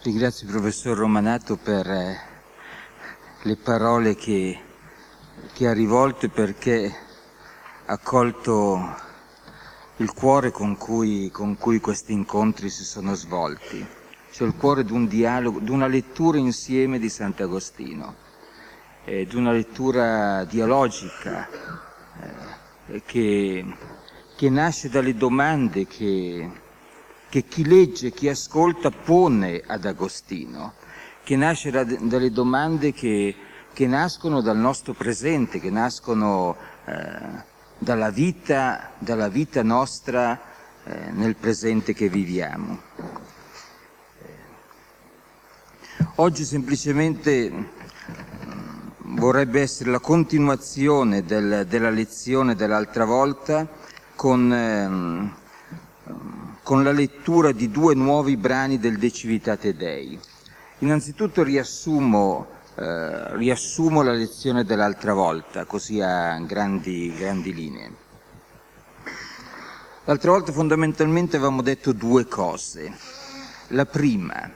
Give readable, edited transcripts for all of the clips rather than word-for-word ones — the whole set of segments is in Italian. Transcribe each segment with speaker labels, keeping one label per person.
Speaker 1: Ringrazio il professor Romanato per le parole che ha rivolto, perché ha colto il cuore con cui questi incontri si sono svolti, cioè il cuore di un dialogo, di una lettura insieme di Sant'Agostino, di una lettura dialogica che nasce dalle domande che chi legge, chi ascolta pone ad Agostino, che nasce dalle domande che nascono dal nostro presente, che nascono dalla vita nostra nel presente che viviamo. Oggi semplicemente vorrebbe essere la continuazione della lezione dell'altra volta con la lettura di 2 nuovi brani del De Civitate Dei. Innanzitutto riassumo la lezione dell'altra volta, così a grandi linee. L'altra volta fondamentalmente avevamo detto 2 cose. La prima,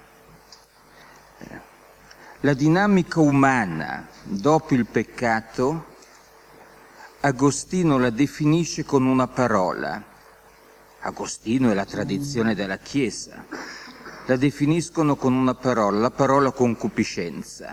Speaker 1: la dinamica umana dopo il peccato, Agostino la definisce con una parola. Agostino e la tradizione della Chiesa la definiscono con una parola, la parola concupiscenza.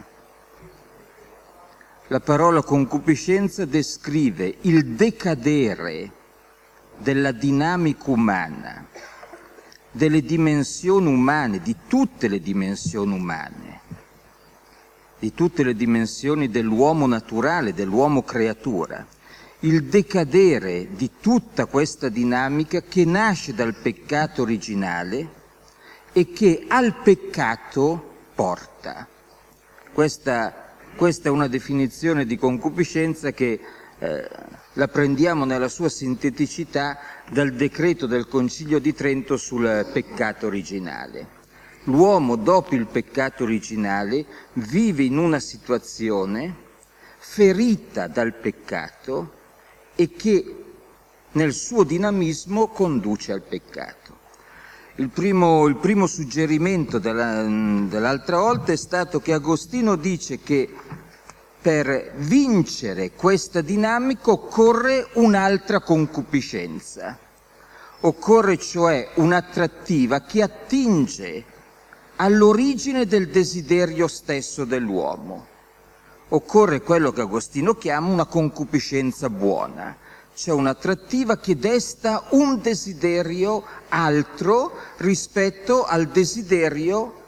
Speaker 1: La parola concupiscenza descrive il decadere della dinamica umana, delle dimensioni umane, di tutte le dimensioni umane, di tutte le dimensioni dell'uomo naturale, dell'uomo creatura. Il decadere di tutta questa dinamica che nasce dal peccato originale e che al peccato porta. Questa è una definizione di concupiscenza che la prendiamo nella sua sinteticità dal decreto del Concilio di Trento sul peccato originale. L'uomo dopo il peccato originale vive in una situazione ferita dal peccato e che nel suo dinamismo conduce al peccato. Il primo suggerimento dell'altra volta è stato che Agostino dice che per vincere questa dinamica occorre un'altra concupiscenza, occorre cioè un'attrattiva che attinge all'origine del desiderio stesso dell'uomo. Occorre quello che Agostino chiama una concupiscenza buona, cioè un'attrattiva che desta un desiderio altro rispetto al desiderio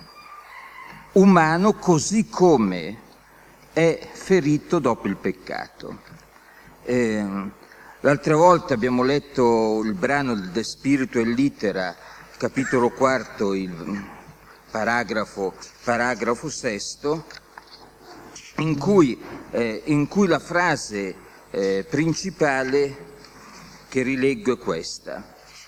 Speaker 1: umano così come è ferito dopo il peccato. L'altra volta abbiamo letto il brano del De Spiritu et Littera, capitolo 4, il paragrafo 6, in cui la frase principale che rileggo è questa.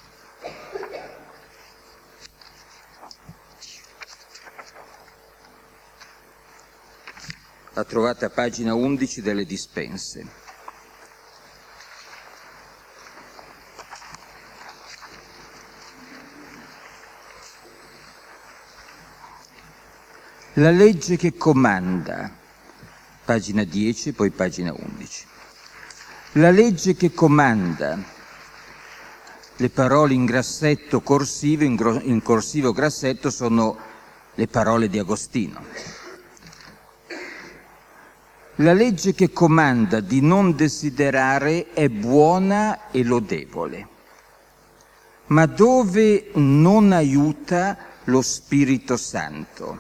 Speaker 1: La trovate a pagina 11 delle dispense. La legge che comanda, pagina 10, poi pagina 11. La legge che comanda, le parole in grassetto corsivo, in corsivo grassetto sono le parole di Agostino. La legge che comanda di non desiderare è buona e lodevole, ma dove non aiuta lo Spirito Santo,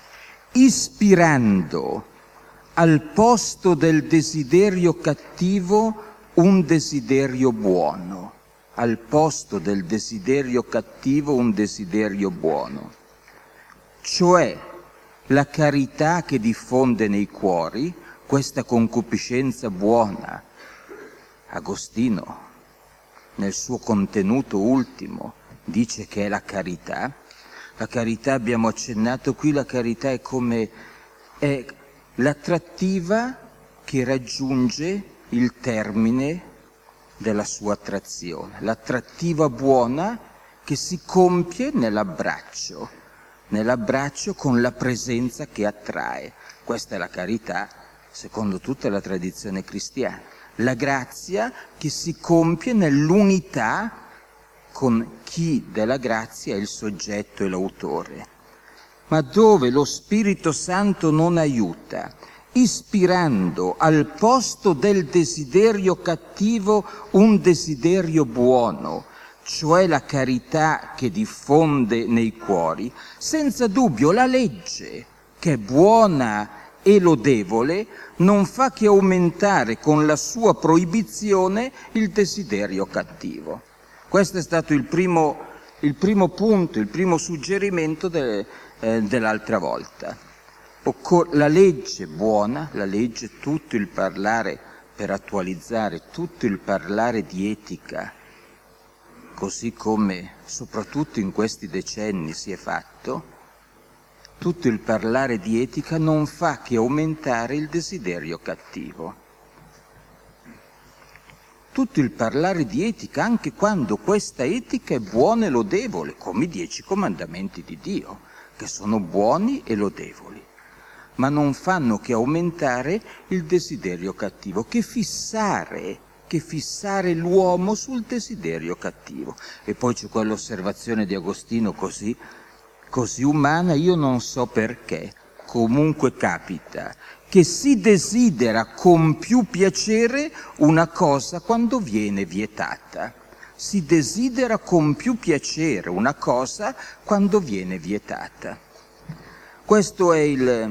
Speaker 1: ispirando al posto del desiderio cattivo un desiderio buono, al posto del desiderio cattivo un desiderio buono, cioè la carità che diffonde nei cuori questa concupiscenza buona. Agostino, nel suo contenuto ultimo, dice che è la carità. La carità, abbiamo accennato qui, la carità è l'attrattiva che raggiunge il termine della sua attrazione, l'attrattiva buona che si compie nell'abbraccio, nell'abbraccio con la presenza che attrae. Questa è la carità secondo tutta la tradizione cristiana. La grazia che si compie nell'unità con chi della grazia è il soggetto e l'autore. Ma dove lo Spirito Santo non aiuta, ispirando al posto del desiderio cattivo un desiderio buono, cioè la carità che diffonde nei cuori, senza dubbio la legge, che è buona e lodevole, non fa che aumentare con la sua proibizione il desiderio cattivo. Questo è stato il primo punto, il primo suggerimento dell'altra volta. La legge buona, la legge, tutto il parlare per attualizzare, tutto il parlare di etica, così come soprattutto in questi decenni si è fatto, tutto il parlare di etica non fa che aumentare il desiderio cattivo. Tutto il parlare di etica, anche quando questa etica è buona e lodevole, come i 10 comandamenti di Dio, che sono buoni e lodevoli, ma non fanno che aumentare il desiderio cattivo, che fissare l'uomo sul desiderio cattivo. E poi c'è quell'osservazione di Agostino così umana, io non so perché, comunque capita, che si desidera con più piacere una cosa quando viene vietata. Si desidera con più piacere una cosa quando viene vietata. Questo è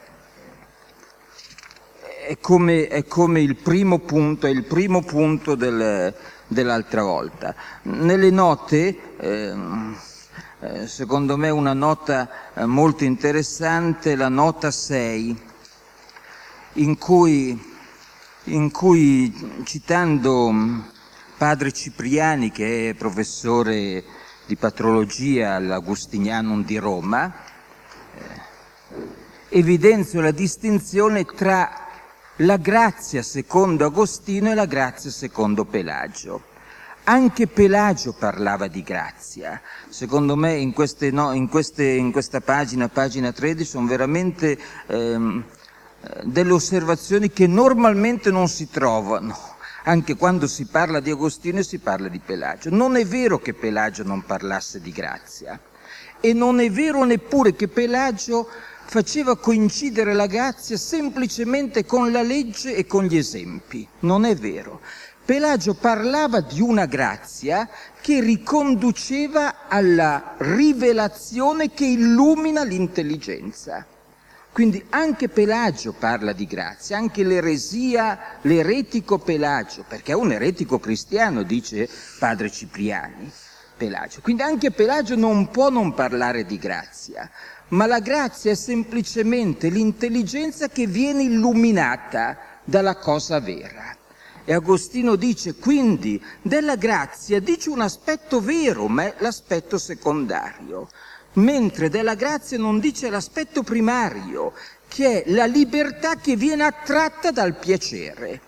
Speaker 1: come il primo punto, è il primo punto dell'altra volta. Nelle note, secondo me una nota molto interessante, la nota 6, in cui citando padre Cipriani, che è professore di patrologia all'Augustinianum di Roma, evidenzio la distinzione tra la grazia secondo Agostino e la grazia secondo Pelagio. Anche Pelagio parlava di grazia. Secondo me in questa pagina 13, sono veramente delle osservazioni che normalmente non si trovano, anche quando si parla di Agostino e si parla di Pelagio. Non è vero che Pelagio non parlasse di grazia, e non è vero neppure che Pelagio faceva coincidere la grazia semplicemente con la legge e con gli esempi. Non è vero. Pelagio parlava di una grazia che riconduceva alla rivelazione che illumina l'intelligenza. Quindi anche Pelagio parla di grazia, anche l'eretico Pelagio, perché è un eretico cristiano, dice padre Cipriani, Pelagio. Quindi anche Pelagio non può non parlare di grazia, ma la grazia è semplicemente l'intelligenza che viene illuminata dalla cosa vera. E Agostino dice quindi della grazia dice un aspetto vero, ma è l'aspetto secondario, mentre della grazia non dice l'aspetto primario, che è la libertà che viene attratta dal piacere.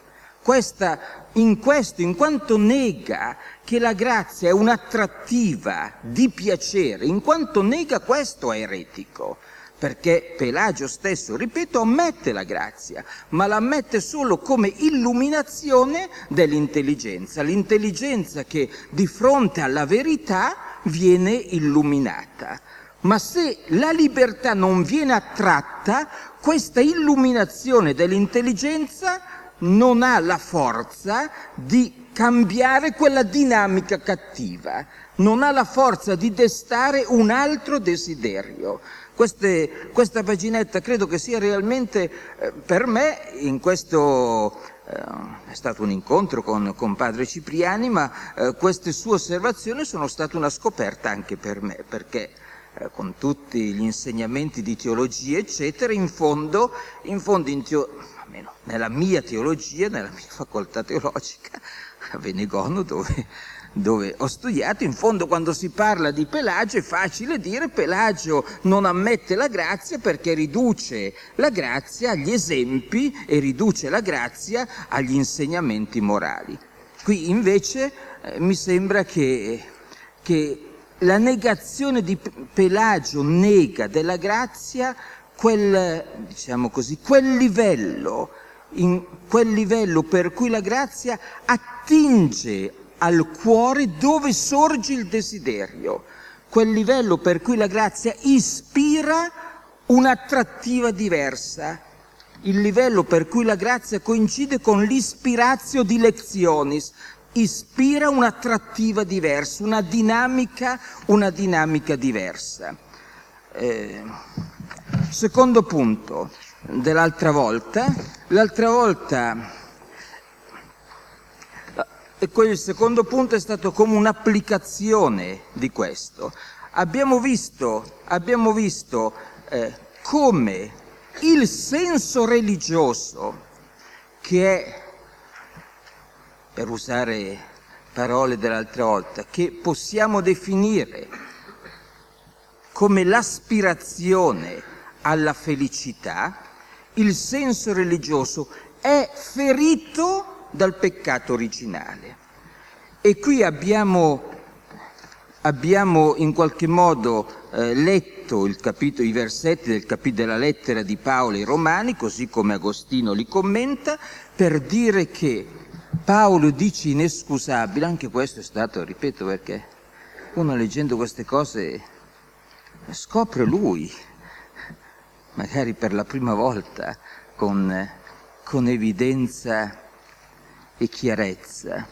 Speaker 1: In quanto nega che la grazia è un'attrattiva di piacere, in quanto nega questo è eretico, perché Pelagio stesso, ripeto, ammette la grazia, ma la ammette solo come illuminazione dell'intelligenza, l'intelligenza che di fronte alla verità viene illuminata. Ma se la libertà non viene attratta, questa illuminazione dell'intelligenza non ha la forza di cambiare quella dinamica cattiva, non ha la forza di destare un altro desiderio. Questa paginetta credo che sia realmente, per me, in questo è stato un incontro con padre Cipriani, ma queste sue osservazioni sono state una scoperta anche per me, perché con tutti gli insegnamenti di teologia, eccetera, in fondo almeno nella mia teologia, nella mia facoltà teologica, a Venegono, dove ho studiato, in fondo quando si parla di Pelagio è facile dire Pelagio non ammette la grazia perché riduce la grazia agli esempi e riduce la grazia agli insegnamenti morali. Qui invece mi sembra che la negazione di Pelagio nega della grazia quel livello, quel livello per cui la grazia attinge al cuore dove sorge il desiderio, quel livello per cui la grazia ispira un'attrattiva diversa, il livello per cui la grazia coincide con l'ispiratio dilectionis, ispira un'attrattiva diversa, una dinamica diversa. Secondo punto dell'altra volta, il secondo punto è stato come un'applicazione di questo. Abbiamo visto come il senso religioso, che è, per usare parole dell'altra volta, che possiamo definire come l'aspirazione alla felicità, il senso religioso è ferito dal peccato originale. E qui abbiamo in qualche modo letto i versetti della lettera di Paolo ai Romani, così come Agostino li commenta, per dire che Paolo dice inescusabile, anche questo è stato, ripeto, perché uno leggendo queste cose scopre lui, magari per la prima volta, con evidenza e chiarezza,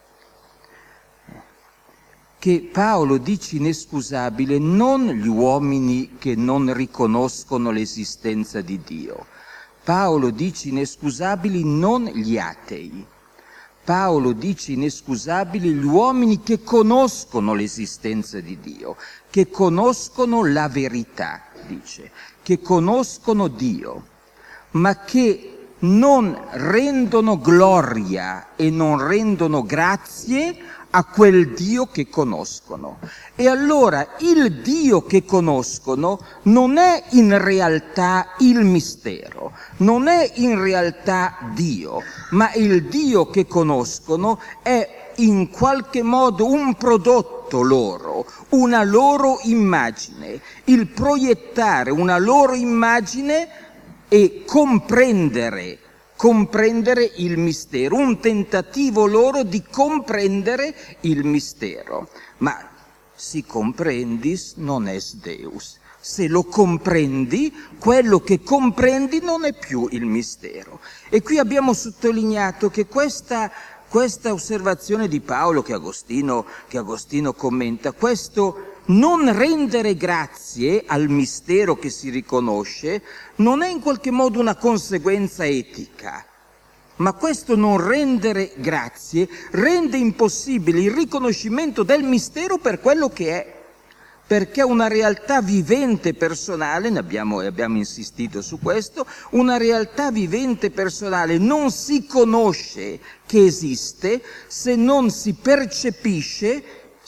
Speaker 1: che Paolo dice inescusabile non gli uomini che non riconoscono l'esistenza di Dio. Paolo dice inescusabili non gli atei. Paolo dice inescusabili gli uomini che conoscono l'esistenza di Dio, che conoscono la verità, dice, che conoscono Dio, ma che non rendono gloria e non rendono grazie a quel Dio che conoscono. E allora il Dio che conoscono non è in realtà il mistero, non è in realtà Dio, ma il Dio che conoscono è in qualche modo un prodotto loro, una loro immagine, il proiettare una loro immagine e comprendere il mistero, un tentativo loro di comprendere il mistero. Ma si comprendis non est Deus. Se lo comprendi, quello che comprendi non è più il mistero. E qui abbiamo sottolineato che questa osservazione di Paolo, che Agostino commenta, questo non rendere grazie al mistero che si riconosce non è in qualche modo una conseguenza etica, ma questo non rendere grazie rende impossibile il riconoscimento del mistero per quello che è, perché una realtà vivente personale, abbiamo insistito su questo, una realtà vivente personale non si conosce che esiste se non si percepisce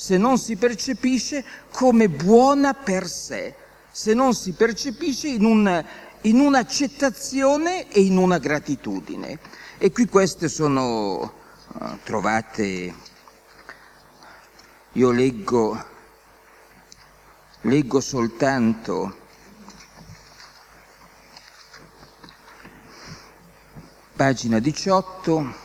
Speaker 1: come buona per sé, se non si percepisce in un'accettazione e in una gratitudine. E qui queste sono trovate, io leggo soltanto pagina 18,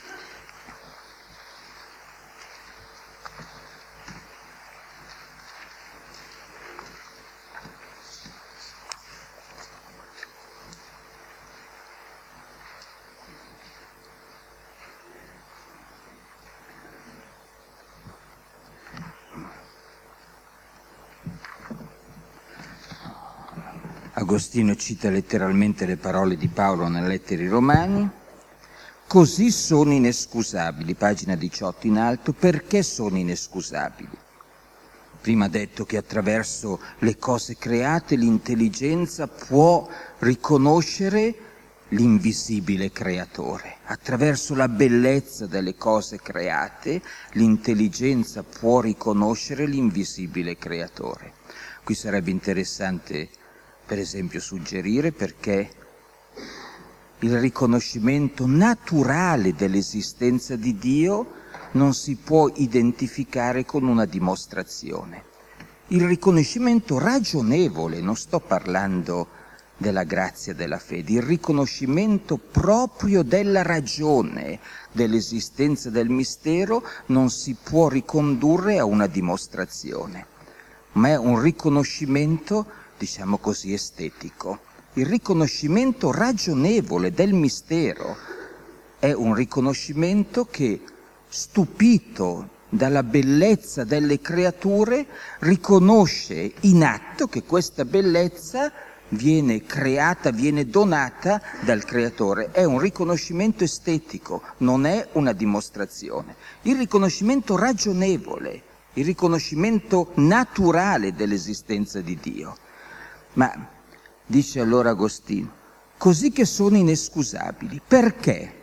Speaker 1: Agostino cita letteralmente le parole di Paolo nelle lettere ai Romani: così sono inescusabili, pagina 18 in alto. Perché sono inescusabili? Prima ha detto che attraverso le cose create l'intelligenza può riconoscere l'invisibile creatore. Attraverso la bellezza delle cose create l'intelligenza può riconoscere l'invisibile creatore. Qui sarebbe interessante, per esempio, suggerire perché il riconoscimento naturale dell'esistenza di Dio non si può identificare con una dimostrazione. il riconoscimento ragionevole, non sto parlando della grazia della fede, il riconoscimento proprio della ragione dell'esistenza del mistero non si può ricondurre a una dimostrazione, ma è un riconoscimento, diciamo così, estetico. Il riconoscimento ragionevole del mistero è un riconoscimento che, stupito dalla bellezza delle creature, riconosce in atto che questa bellezza viene creata, viene donata dal creatore. È un riconoscimento estetico, non è una dimostrazione. Il riconoscimento ragionevole, il riconoscimento naturale dell'esistenza di Dio. Ma, dice allora Agostino, così che sono inescusabili. Perché?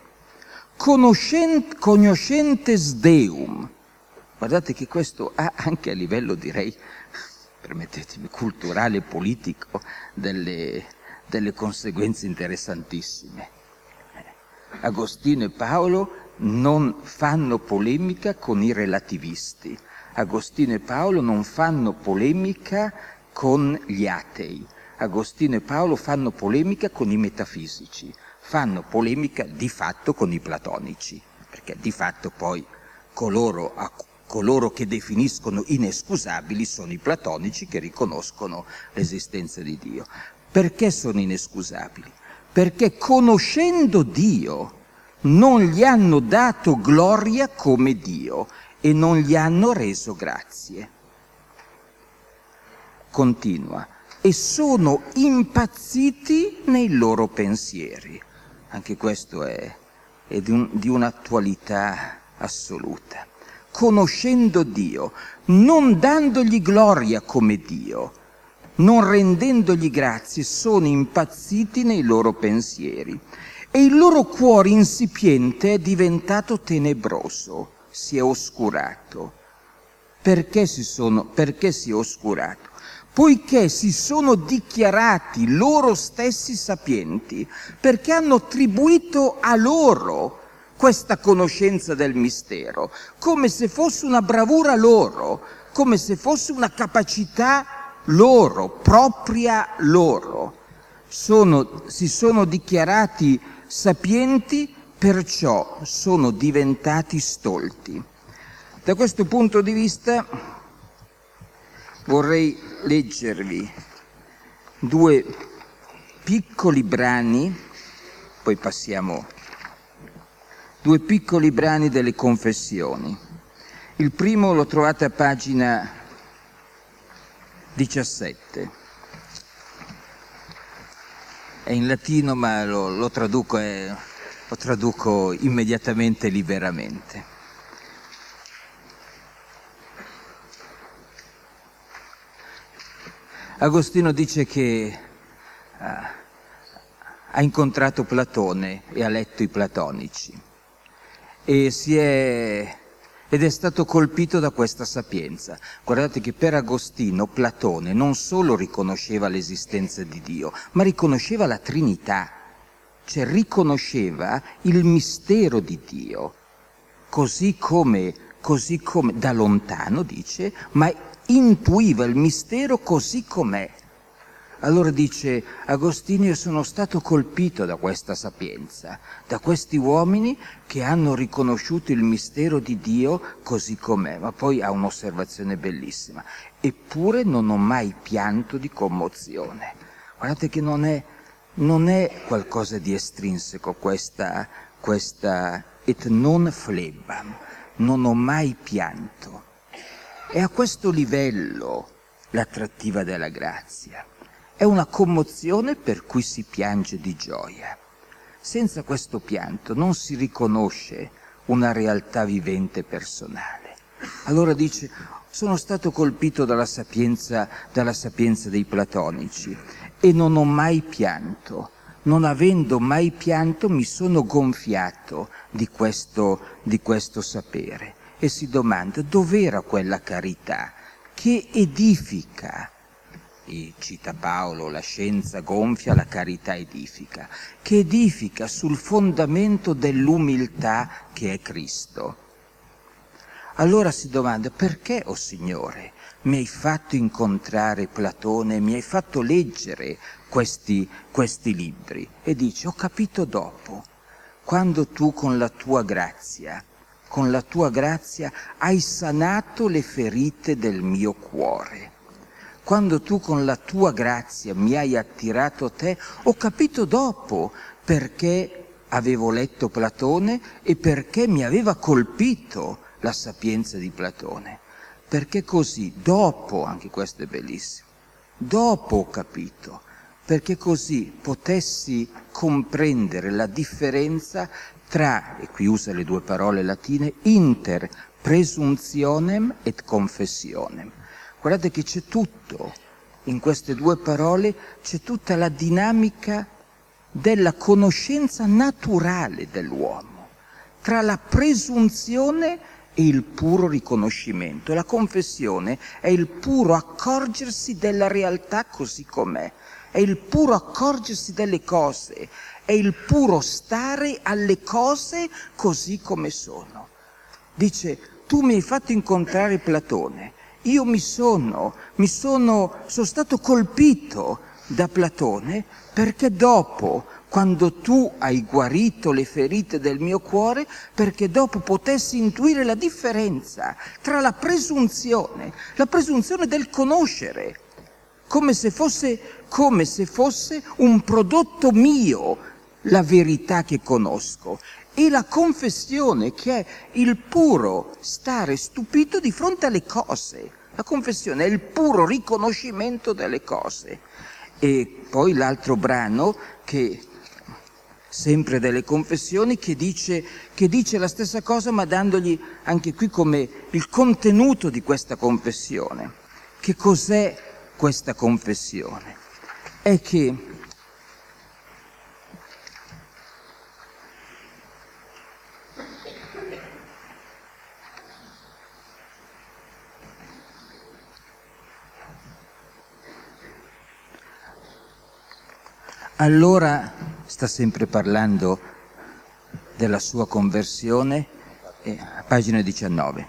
Speaker 1: Conoscentes Deum. Guardate che questo ha anche a livello, direi, permettetemi, culturale e politico, delle conseguenze interessantissime. Agostino e Paolo non fanno polemica con i relativisti. Agostino e Paolo non fanno polemica con gli atei. Agostino e Paolo fanno polemica con i metafisici. Fanno polemica di fatto con i platonici, perché di fatto poi coloro che definiscono inescusabili sono i platonici che riconoscono l'esistenza di Dio. Perché sono inescusabili? Perché conoscendo Dio non gli hanno dato gloria come Dio e non gli hanno reso grazie. Continua. E sono impazziti nei loro pensieri. Anche questo è di un'attualità assoluta. Conoscendo Dio, non dandogli gloria come Dio, non rendendogli grazie, sono impazziti nei loro pensieri. E il loro cuore insipiente è diventato tenebroso, si è oscurato. Perché si è oscurato? Poiché si sono dichiarati loro stessi sapienti, perché hanno attribuito a loro questa conoscenza del mistero, come se fosse una bravura loro, come se fosse una capacità loro, propria loro. Si sono dichiarati sapienti, perciò sono diventati stolti. Da questo punto di vista vorrei leggervi due piccoli brani, poi passiamo, due piccoli brani delle Confessioni. Il primo lo trovate a pagina 17. È in latino, ma lo traduco immediatamente e liberamente. Agostino dice che ha incontrato Platone e ha letto i platonici ed è stato colpito da questa sapienza. Guardate che per Agostino Platone non solo riconosceva l'esistenza di Dio, ma riconosceva la Trinità, cioè riconosceva il mistero di Dio, così come da lontano, dice, ma intuiva il mistero così com'è. Allora dice Agostino, io sono stato colpito da questa sapienza, da questi uomini che hanno riconosciuto il mistero di Dio così com'è, ma poi ha un'osservazione bellissima. Eppure non ho mai pianto di commozione. Guardate che non è qualcosa di estrinseco questa et non flebam, non ho mai pianto. È a questo livello l'attrattiva della grazia. È una commozione per cui si piange di gioia. Senza questo pianto non si riconosce una realtà vivente personale. Allora dice, sono stato colpito dalla sapienza dei platonici e non ho mai pianto. Non avendo mai pianto mi sono gonfiato di questo sapere. E si domanda, dov'era quella carità che edifica? E cita Paolo, la scienza gonfia, la carità edifica, che edifica sul fondamento dell'umiltà che è Cristo. Allora si domanda, perché, o Signore, mi hai fatto incontrare Platone, mi hai fatto leggere questi libri. E dice, ho capito dopo, quando tu con la tua grazia hai sanato le ferite del mio cuore. Quando tu con la tua grazia mi hai attirato a te, ho capito dopo perché avevo letto Platone e perché mi aveva colpito la sapienza di Platone. Perché così, dopo, anche questo è bellissimo, dopo ho capito, perché così potessi comprendere la differenza tra, e qui usa le due parole latine, inter presuntionem et confessionem. Guardate che c'è tutto, in queste due parole c'è tutta la dinamica della conoscenza naturale dell'uomo, tra la presunzione e il puro riconoscimento. La confessione è il puro accorgersi della realtà così com'è, è il puro accorgersi delle cose, è il puro stare alle cose così come sono. Dice, tu mi hai fatto incontrare Platone, io sono stato colpito da Platone perché dopo, quando tu hai guarito le ferite del mio cuore, perché dopo potessi intuire la differenza tra la presunzione del conoscere, come se fosse un prodotto mio, la verità che conosco, e la confessione, che è il puro stare stupito di fronte alle cose. La confessione è il puro riconoscimento delle cose. E poi l'altro brano, che sempre delle confessioni, che dice la stessa cosa, ma dandogli anche qui come il contenuto di questa confessione. Che cos'è questa confessione? È che allora sta sempre parlando della sua conversione, pagina 19.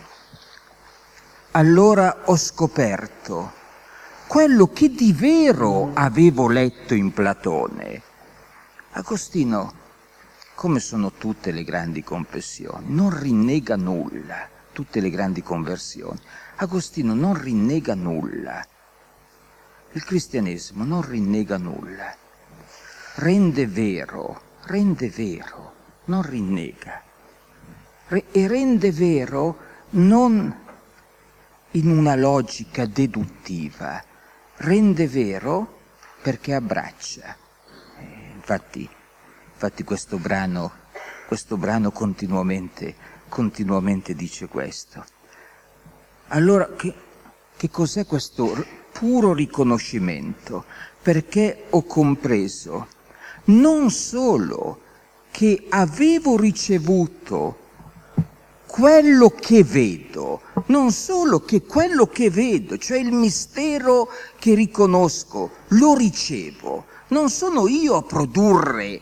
Speaker 1: Allora ho scoperto quello che di vero avevo letto in Platone. Agostino, come sono tutte le grandi confessioni, non rinnega nulla, tutte le grandi conversioni. Agostino non rinnega nulla. Il cristianesimo non rinnega nulla. Rende vero, non rinnega. E rende vero non in una logica deduttiva, rende vero perché abbraccia. Infatti questo brano continuamente dice questo. Allora, che cos'è questo puro riconoscimento? Perché ho compreso non solo che avevo ricevuto quello che vedo, non solo che quello che vedo, cioè il mistero che riconosco, lo ricevo. Non sono io a produrre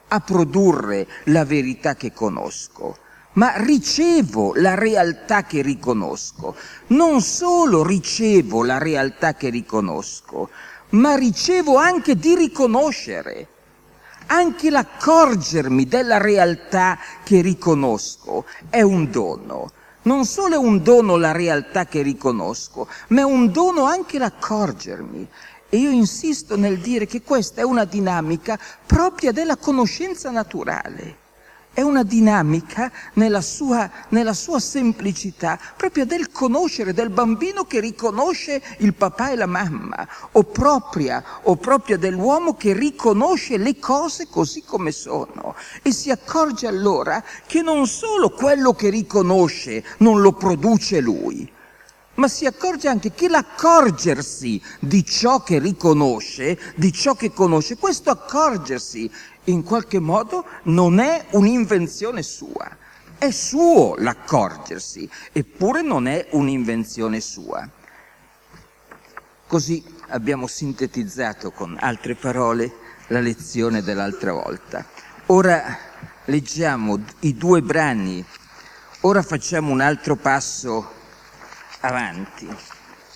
Speaker 1: la verità che conosco, ma ricevo la realtà che riconosco. Non solo ricevo la realtà che riconosco, ma ricevo anche di riconoscere. Anche l'accorgermi della realtà che riconosco è un dono. Non solo è un dono la realtà che riconosco, ma è un dono anche l'accorgermi. E io insisto nel dire che questa è una dinamica propria della conoscenza naturale. È una dinamica nella sua semplicità, proprio del conoscere, del bambino che riconosce il papà e la mamma, o propria dell'uomo che riconosce le cose così come sono e si accorge allora che non solo quello che riconosce non lo produce lui, ma si accorge anche che l'accorgersi di ciò che riconosce, di ciò che conosce, questo accorgersi in qualche modo non è un'invenzione sua, è suo l'accorgersi, eppure non è un'invenzione sua. Così abbiamo sintetizzato con altre parole la lezione dell'altra volta. Ora leggiamo i due brani, ora facciamo un altro passo avanti.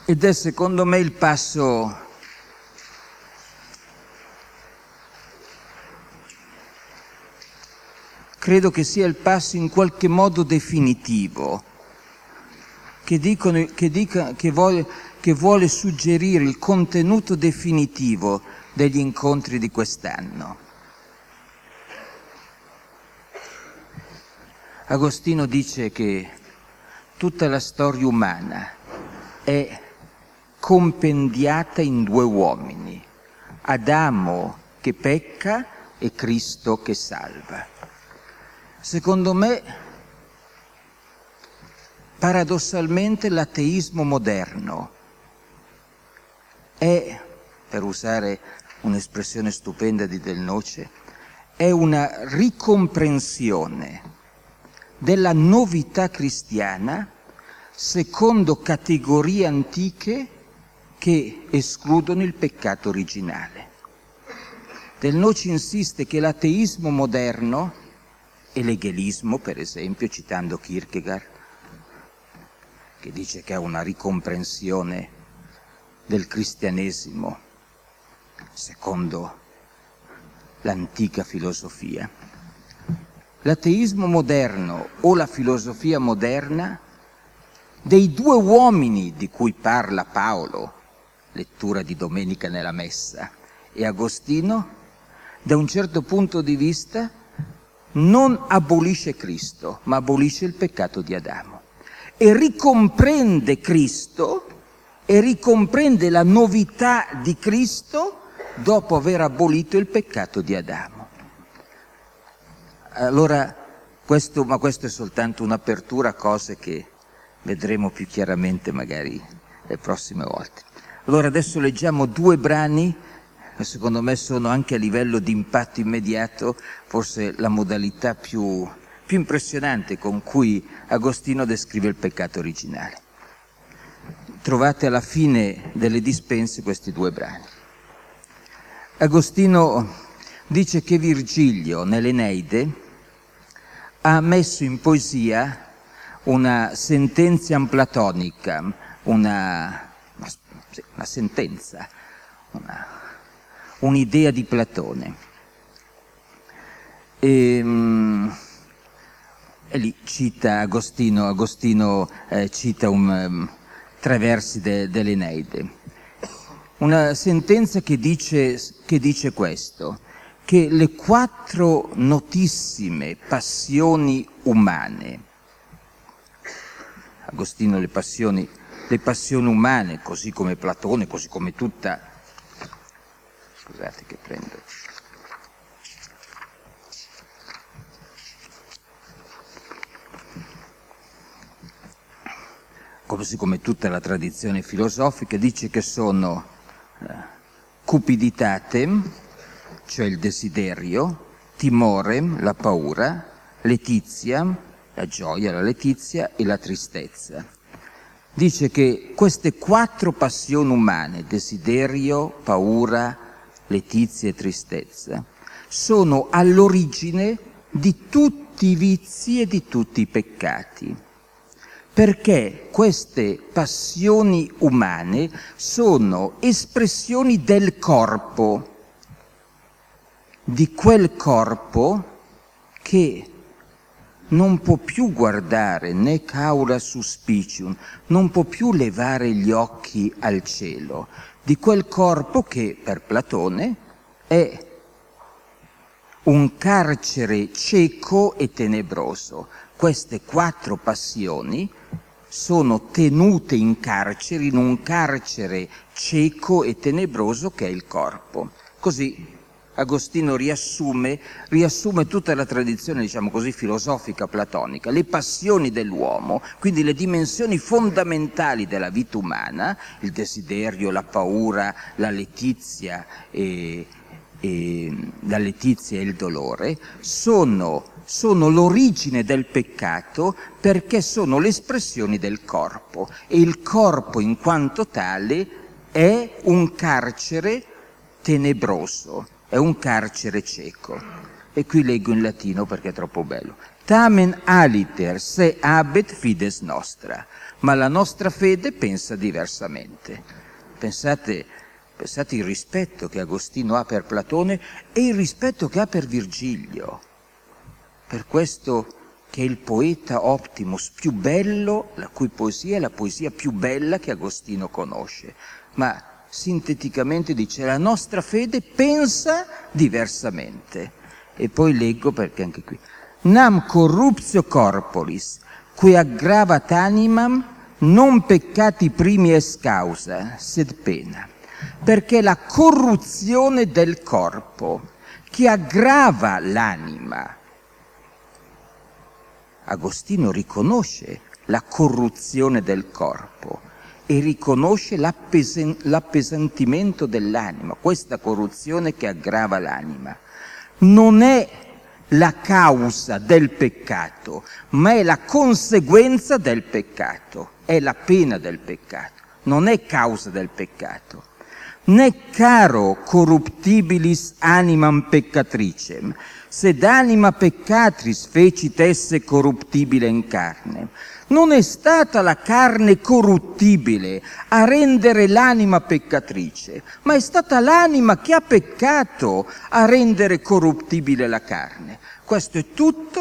Speaker 1: Ed è secondo me il passo credo che sia il passo in qualche modo definitivo, che vuole suggerire il contenuto definitivo degli incontri di quest'anno. Agostino dice che tutta la storia umana è compendiata in due uomini, Adamo che pecca e Cristo che salva. Secondo me, paradossalmente, l'ateismo moderno è, per usare un'espressione stupenda di Del Noce, è una ricomprensione della novità cristiana secondo categorie antiche che escludono il peccato originale. Del Noce insiste che l'ateismo moderno e l'egelismo, per esempio, citando Kierkegaard, che dice che è una ricomprensione del cristianesimo secondo l'antica filosofia. L'ateismo moderno o la filosofia moderna, dei due uomini di cui parla Paolo, lettura di domenica nella Messa, e Agostino, da un certo punto di vista non abolisce Cristo, ma abolisce il peccato di Adamo e ricomprende Cristo e ricomprende la novità di Cristo dopo aver abolito il peccato di Adamo. Allora, questo è soltanto un'apertura a cose che vedremo più chiaramente magari le prossime volte. Allora adesso leggiamo due brani. Secondo me sono anche a livello di impatto immediato forse la modalità più impressionante con cui Agostino descrive il peccato originale. Trovate alla fine delle dispense questi due brani. Agostino dice che Virgilio nell'Eneide ha messo in poesia una sententiam platonica, una sentenza, un'idea di Platone. E lì cita Agostino cita tre versi dell'Eneide. Una sentenza che dice questo, che le quattro notissime passioni umane, Agostino le passioni umane, così come Platone, così come tutta. Scusate che prendo. Così come tutta la tradizione filosofica, dice che sono cupiditatem, cioè il desiderio, timorem, la paura, letitiam, la gioia, la letizia e la tristezza. Dice che queste quattro passioni umane, desiderio, paura, letizia e tristezza, sono all'origine di tutti i vizi e di tutti i peccati, perché queste passioni umane sono espressioni del corpo, di quel corpo che non può più guardare né caura suspicium, non può più levare gli occhi al cielo, di quel corpo che per Platone è un carcere cieco e tenebroso. Queste quattro passioni sono tenute in carcere, in un carcere cieco e tenebroso che è il corpo. Così Agostino riassume tutta la tradizione, diciamo così, filosofica platonica, le passioni dell'uomo, quindi le dimensioni fondamentali della vita umana, il desiderio, la paura, la letizia e il dolore, sono l'origine del peccato perché sono le espressioni del corpo e il corpo in quanto tale è un carcere tenebroso. È un carcere cieco. E qui leggo in latino perché è troppo bello. Tamen aliter se habet fides nostra. ma la nostra fede pensa diversamente. Pensate il rispetto che Agostino ha per Platone e il rispetto che ha per Virgilio, per questo che è il poeta optimus più bello, la cui poesia è la poesia più bella che Agostino conosce. Ma sinteticamente dice: la nostra fede pensa diversamente. E poi leggo, perché anche qui: nam corruptio corporis, que aggravat animam, non peccati primi es causa, sed pena. Perché la corruzione del corpo che aggrava l'anima. Agostino riconosce la corruzione del corpo e riconosce l'appesantimento dell'anima, questa corruzione che aggrava l'anima. Non è la causa del peccato, ma è la conseguenza del peccato, è la pena del peccato, non è causa del peccato. Ne caro corruptibilis animam peccatricem, sed anima peccatris fecit esse corruptibile in carne. Non è stata la carne corruttibile a rendere l'anima peccatrice, ma è stata l'anima che ha peccato a rendere corruttibile la carne. Questo è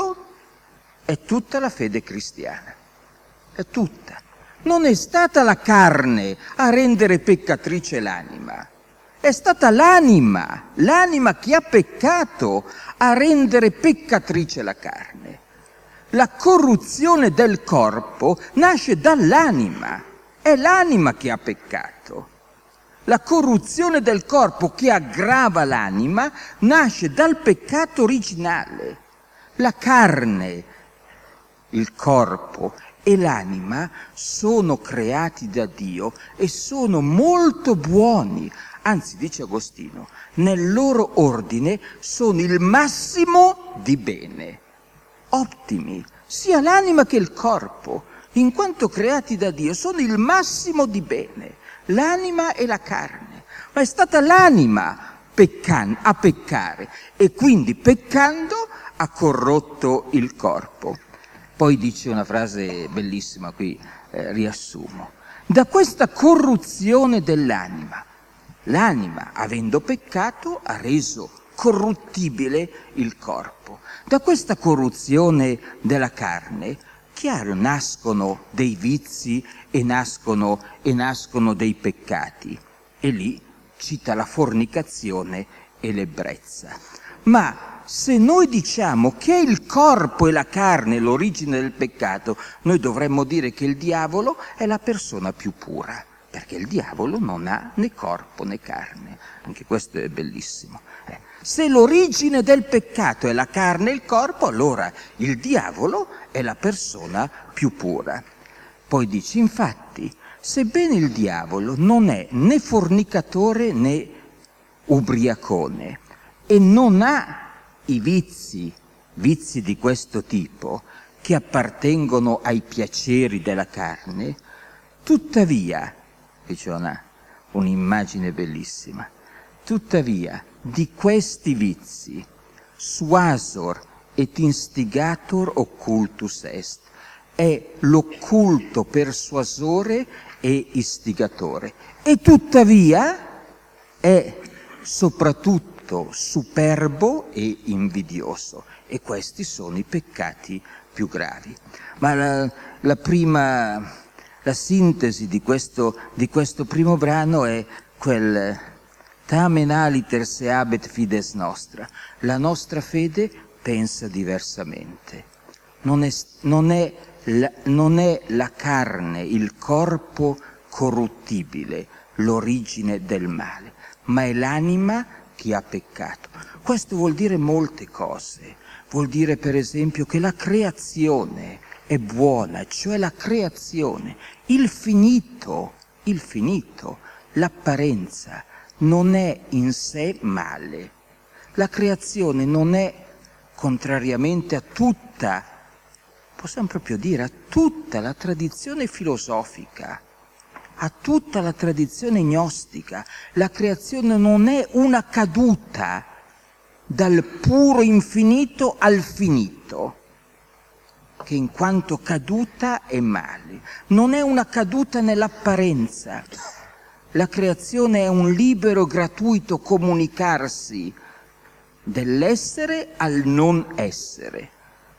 Speaker 1: tutta la fede cristiana, è tutta. Non è stata la carne a rendere peccatrice l'anima, è stata l'anima che ha peccato a rendere peccatrice la carne. La corruzione del corpo nasce dall'anima, è l'anima che ha peccato. La corruzione del corpo che aggrava l'anima nasce dal peccato originale. La carne, il corpo e l'anima sono creati da Dio e sono molto buoni. Anzi, dice Agostino, nel loro ordine sono il massimo di bene. Ottimi, sia l'anima che il corpo, in quanto creati da Dio, sono il massimo di bene, l'anima e la carne. Ma è stata l'anima a peccare e quindi peccando ha corrotto il corpo. Poi dice una frase bellissima, qui riassumo. Da questa corruzione dell'anima, l'anima, avendo peccato, ha reso corruttibile il corpo. Da questa corruzione della carne, chiaro, nascono dei vizi e nascono dei peccati. E lì cita la fornicazione e l'ebbrezza. Ma se noi diciamo che è il corpo e la carne l'origine del peccato, noi dovremmo dire che il diavolo è la persona più pura, perché il diavolo non ha né corpo né carne. Anche questo è bellissimo. Se l'origine del peccato è la carne e il corpo, allora il diavolo è la persona più pura. Poi dice, infatti, sebbene il diavolo non è né fornicatore né ubriacone e non ha i vizi di questo tipo che appartengono ai piaceri della carne, tuttavia, dice un'immagine bellissima, tuttavia di questi vizi suasor et instigator occultus est, è l'occulto persuasore e istigatore, e tuttavia è soprattutto superbo e invidioso, e questi sono i peccati più gravi. Ma la sintesi di questo primo brano è quel tamen aliter seabet fides nostra. La nostra fede pensa diversamente. Non è la carne, il corpo corruttibile, l'origine del male, ma è l'anima che ha peccato. Questo vuol dire molte cose. Vuol dire, per esempio, che la creazione è buona, cioè la creazione, il finito, l'apparenza, non è in sé male. La creazione non è, contrariamente a tutta, possiamo proprio dire, a tutta la tradizione filosofica, a tutta la tradizione gnostica, la creazione non è una caduta dal puro infinito al finito. che in quanto caduta è male. Non è una caduta nell'apparenza. La creazione è un libero, gratuito comunicarsi dell'essere al non essere,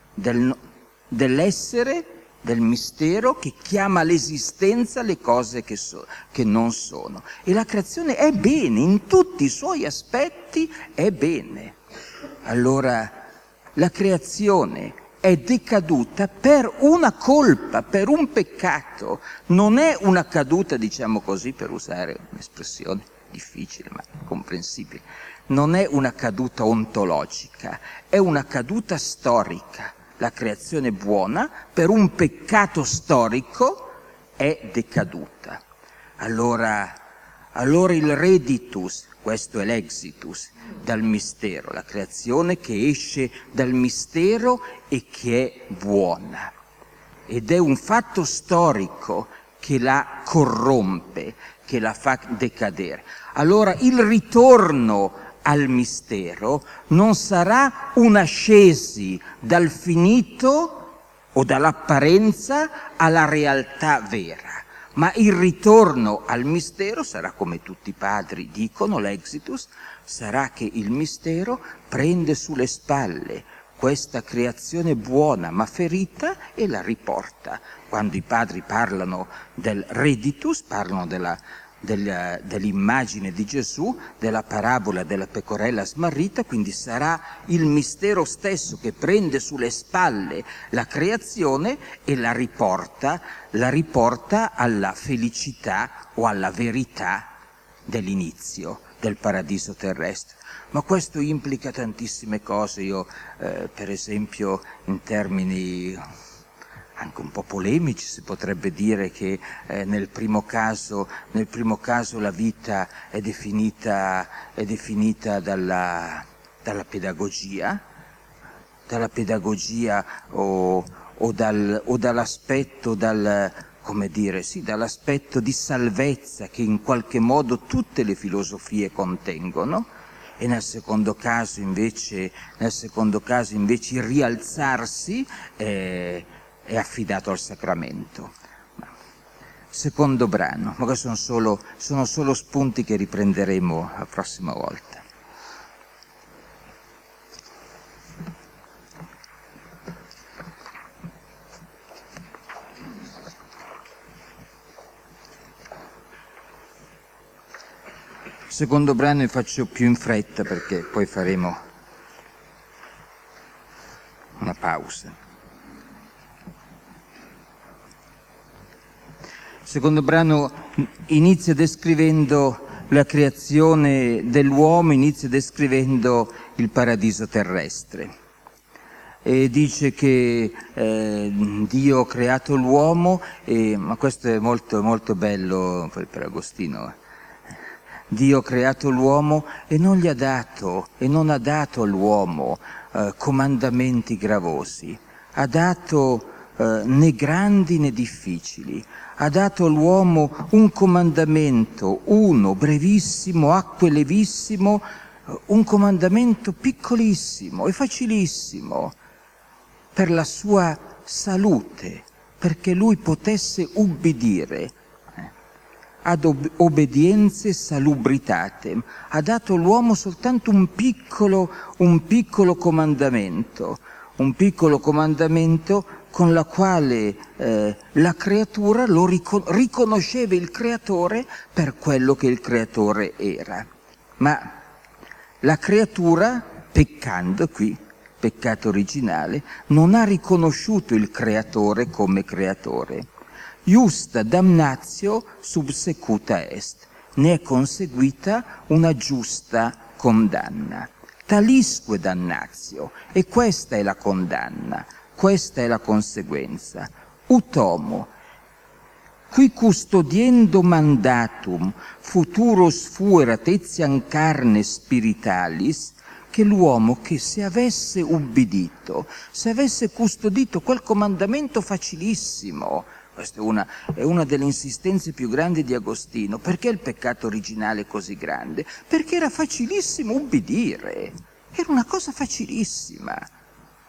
Speaker 1: dell'essere, del mistero che chiama all'esistenza le cose che non sono. E la creazione è bene, in tutti i suoi aspetti è bene. Allora la creazione è decaduta per una colpa, per un peccato. Non è una caduta, diciamo così, per usare un'espressione difficile ma comprensibile, non è una caduta ontologica, è una caduta storica. La creazione buona, per un peccato storico, è decaduta. Allora il reditus, questo è l'exitus, dal mistero, la creazione che esce dal mistero e che è buona. Ed è un fatto storico che la corrompe, che la fa decadere. Allora il ritorno al mistero non sarà un'ascesi dal finito o dall'apparenza alla realtà vera, ma il ritorno al mistero sarà, come tutti i padri dicono, l'exitus, sarà che il mistero prende sulle spalle questa creazione buona ma ferita e la riporta. Quando i padri parlano del reditus, parlano dell'immagine di Gesù, della parabola della pecorella smarrita, quindi sarà il mistero stesso che prende sulle spalle la creazione e la riporta alla felicità o alla verità dell'inizio del paradiso terrestre. Ma questo implica tantissime cose. Io, per esempio, in termini anche un po' polemici, si potrebbe dire che nel primo caso la vita è definita dalla pedagogia o dall'aspetto dall'aspetto di salvezza che in qualche modo tutte le filosofie contengono. E nel secondo caso invece il rialzarsi è affidato al sacramento. Secondo brano, ma questi sono solo spunti che riprenderemo la prossima volta. Secondo brano vi faccio più in fretta perché poi faremo una pausa. Il secondo brano inizia descrivendo la creazione dell'uomo, inizia descrivendo il paradiso terrestre. E dice che Dio ha creato l'uomo, ma questo è molto, molto bello per Agostino. Dio ha creato l'uomo e non ha dato all'uomo comandamenti gravosi, ha dato né grandi né difficili, ha dato all'uomo un comandamento, uno, brevissimo, acquelevissimo, un comandamento piccolissimo e facilissimo per la sua salute, perché lui potesse ubbidire. Ad obbedienze salubritate, ha dato all'uomo soltanto un piccolo comandamento con la quale la creatura riconosceva il creatore per quello che il creatore era. Ma la creatura, peccando qui, peccato originale, non ha riconosciuto il creatore come creatore. Iusta damnatio subsecuta est, ne è conseguita una giusta condanna. Talisque damnatio, e questa è la condanna, questa è la conseguenza. Utomo, qui custodiendo mandatum futuros fuerat etiam carne spiritalis, che l'uomo che se avesse ubbidito, se avesse custodito quel comandamento facilissimo. Questa è una delle insistenze più grandi di Agostino. Perché il peccato originale è così grande? Perché era facilissimo ubbidire, era una cosa facilissima.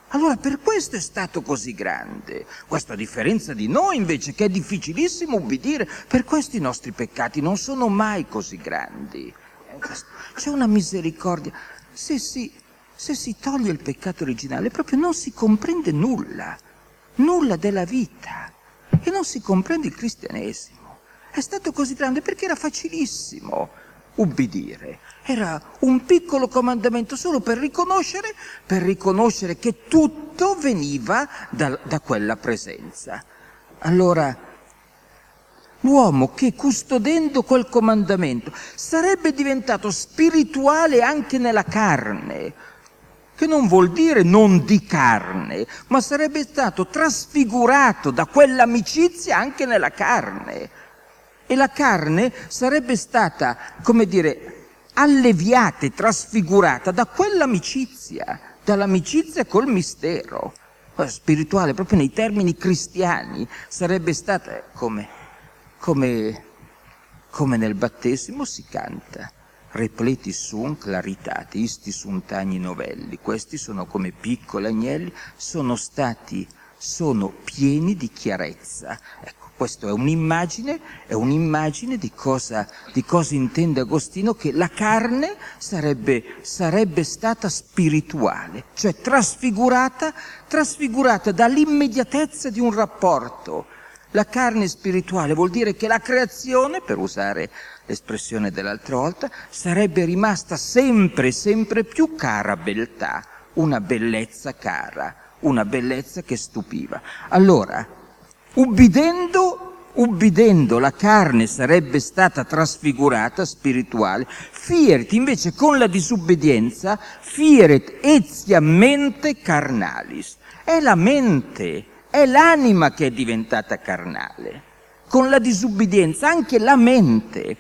Speaker 1: Allora per questo è stato così grande. Questo a differenza di noi invece, che è difficilissimo ubbidire. Per questo i nostri peccati non sono mai così grandi. C'è una misericordia. Se si toglie il peccato originale, proprio non si comprende nulla della vita. E non si comprende il cristianesimo. È stato così grande perché era facilissimo ubbidire. Era un piccolo comandamento solo per riconoscere che tutto veniva da quella presenza. Allora, l'uomo che custodendo quel comandamento sarebbe diventato spirituale anche nella carne, che non vuol dire non di carne, ma sarebbe stato trasfigurato da quell'amicizia anche nella carne. E la carne sarebbe stata, come dire, alleviata e trasfigurata da quell'amicizia, dall'amicizia col mistero spirituale, proprio nei termini cristiani, sarebbe stata come nel battesimo si canta. Repleti sunt claritate, isti sunt agni novelli. Questi sono come piccoli agnelli, sono pieni di chiarezza. Ecco, questa è un'immagine di cosa intende Agostino, che la carne sarebbe stata spirituale, cioè trasfigurata dall'immediatezza di un rapporto. La carne spirituale vuol dire che la creazione, per usare l'espressione dell'altra volta, sarebbe rimasta sempre più cara beltà, una bellezza cara, una bellezza che stupiva. Allora, ubbidendo la carne sarebbe stata trasfigurata, spirituale, fieret invece con la disobbedienza, fieret etiam mente carnalis. È la mente, è l'anima che è diventata carnale. Con la disubbidienza anche la mente,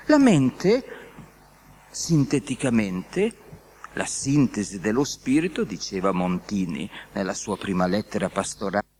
Speaker 1: sinteticamente, la sintesi dello spirito, diceva Montini nella sua prima lettera pastorale,